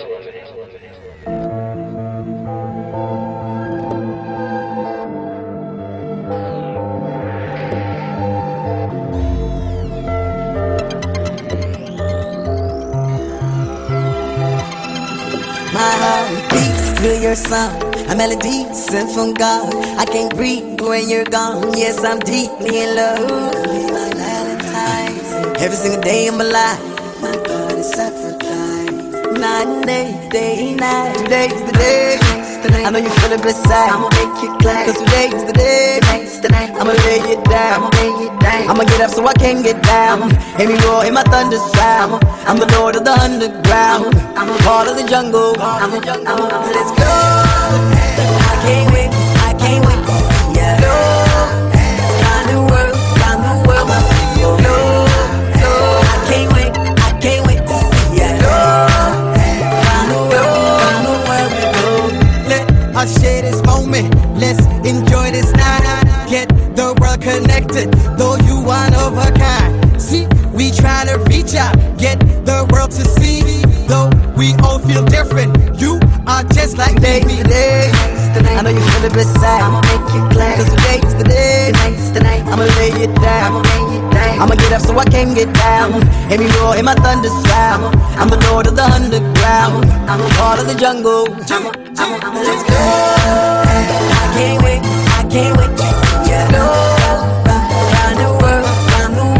My heart beats to your song, a melody sent from God. I can't breathe when you're gone. Yes, I'm deeply in love. Be my Valentine's. Every single day of my life, my God is sacrificed. Night and day and night. Today's the day. I know you feel it beside. I'ma make you glad. Cause today's the day. I'ma lay it down. I'ma get up so I can get down. Hear me roar, hear my thunder sound. I'm the lord of the underground. I'm a part of the jungle. Let's go. I can't wait to see ya. No, round the world, no, I can't wait to see ya. No, round the world we go. Let us share this moment. Let's enjoy this night. Get the world connected, though you one of a kind. See, we try to reach out, get the world to see. Though we all feel different, you are just like today's the day. I know you feel it beside. I'ma make you glad. Cause today's the day. I'ma lay it down. I'ma get up so I can get down. Hear me roar, hear my thunder sound. I'm the lord of the underground. I'm a part of the jungle. Let's go. I can't wait to see ya. No, round the world, no,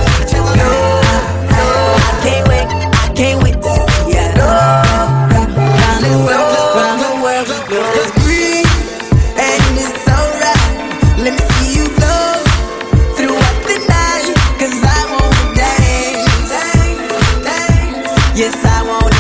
I can't wait to see ya. No, round the world we go. Just breathe, and it's alright. Let me see you flow throughout the night. Cause I wanna dance. Yes, I wanna